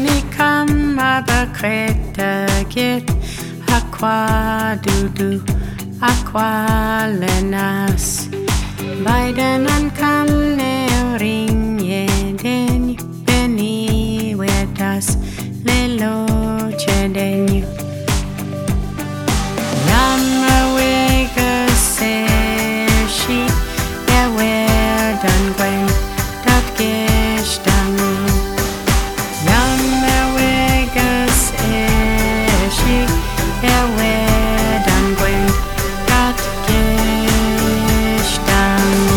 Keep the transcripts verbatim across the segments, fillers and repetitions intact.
Sonicam abacreta git aqua dudu aqua lenas Biden ankam ne ring yeden beni wedas lelo chedenyu Yama wega se shi ewe dan gwen dat geshtamu Yama wega se shi ewe dan gwen dat geshtamu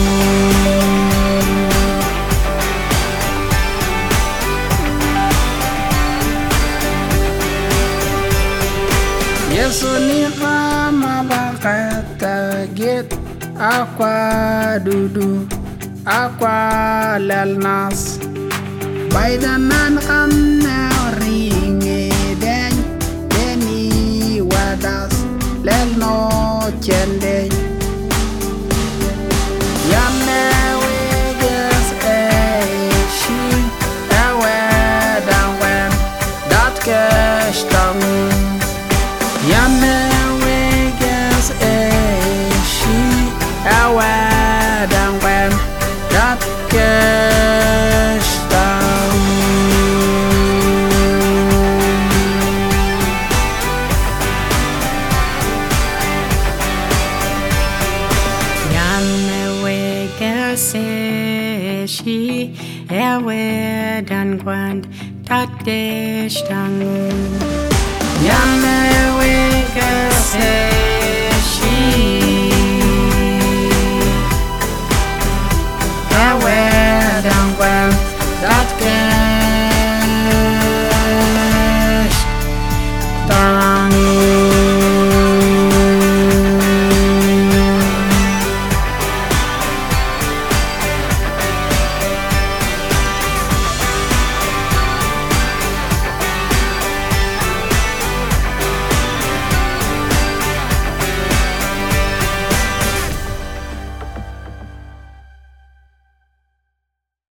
Yesunika mabakata git aqua dudu aqua lelnas Baidanan kam na ringe den deni wadas lelno chende Yamne weges e shi ewe dan wen dat keshtamu Yame weges e shi awa dan wen dat keshtam Yame weges e shi awa dan wen dat keshtam Yame weges e